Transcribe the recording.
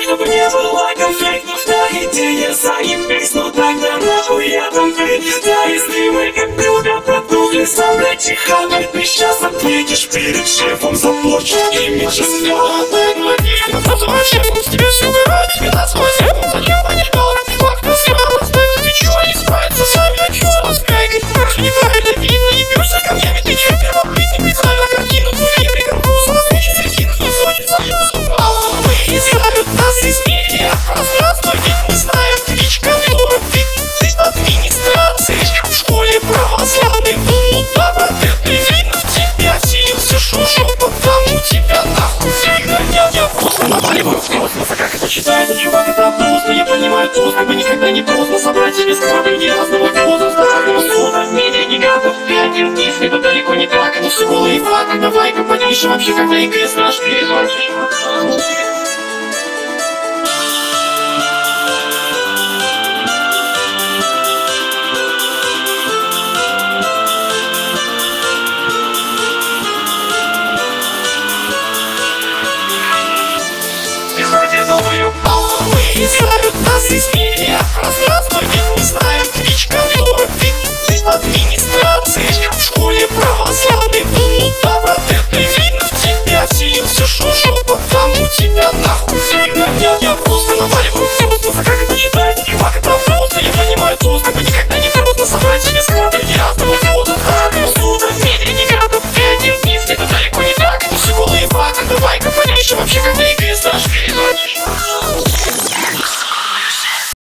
Чтобы не было конфликтов, та идея заебись. Но тогда нахуй я там ты. Да, если мы как блюдо продукли, сам блядь тихо. Ты сейчас ответишь перед шефом за порчу имиджа. Шефом с тебя все убирать, 15 секунд, зачем понижал? Факт, ты съебал, оставил, ты чё, не справится сами, а чё? Раскайкать, марш, неправильно видно, ебёшься камнями, ты чё, первоплитный, специально картину, я прикорпус, размечен резину, не сотен, заеб, вы не знают нас из медиа, пространство, ведь мы знаем, кличка Флора, ты администрации, в школе православный, папа, ты видно, в тебя силился шушо, потому тебя нахуй выгонял, я просто наваливаю в космос, а как это читается, чувак, это просто, я понимаю, просто, как бы никогда не просто собрать себе скорлупки разного возраста, разного слова, медиа не готов, 5 дней, это далеко не так, они все голые факты, давай-ка подпишем вообще, как на ЕГЭ наш перезвон.